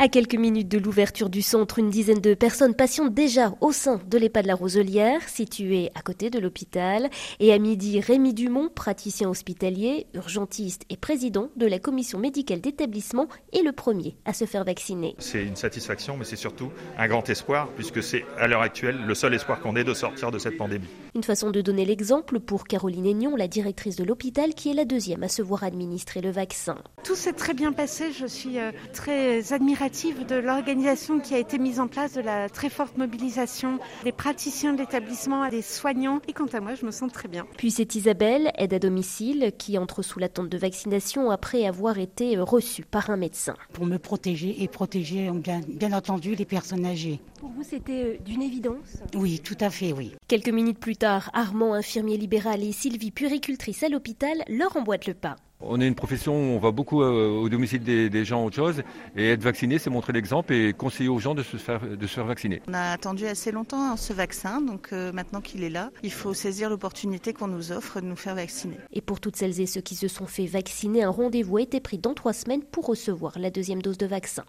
À quelques minutes de l'ouverture du centre, une dizaine de personnes patientent déjà au sein de l'EHPAD La Roselière, situé à côté de l'hôpital. Et à midi, Rémi Dumont, praticien hospitalier, urgentiste et président de la commission médicale d'établissement, est le premier à se faire vacciner. C'est une satisfaction, mais c'est surtout un grand espoir, puisque c'est à l'heure actuelle le seul espoir qu'on ait de sortir de cette pandémie. Une façon de donner l'exemple pour Caroline Aignon, la directrice de l'hôpital, qui est la deuxième à se voir administrer le vaccin. Tout s'est très bien passé. Je suis très admirative de l'organisation qui a été mise en place, de la très forte mobilisation des praticiens de l'établissement, des soignants. Et quant à moi, je me sens très bien. Puis c'est Isabelle, aide à domicile, qui entre sous l'attente de vaccination après avoir été reçue par un médecin. Pour me protéger et protéger bien entendu les personnes âgées. Pour vous, c'était d'une évidence ? Oui, tout à fait, oui. Quelques minutes plus tard, Armand, infirmier libéral, et Sylvie, puéricultrice à l'hôpital, leur emboîtent le pas. On est une profession où on va beaucoup au domicile des gens, autre chose, et être vacciné, c'est montrer l'exemple et conseiller aux gens de se faire vacciner. On a attendu assez longtemps ce vaccin, donc maintenant qu'il est là, il faut saisir l'opportunité qu'on nous offre de nous faire vacciner. Et pour toutes celles et ceux qui se sont fait vacciner, un rendez-vous a été pris dans 3 semaines pour recevoir la deuxième dose de vaccin.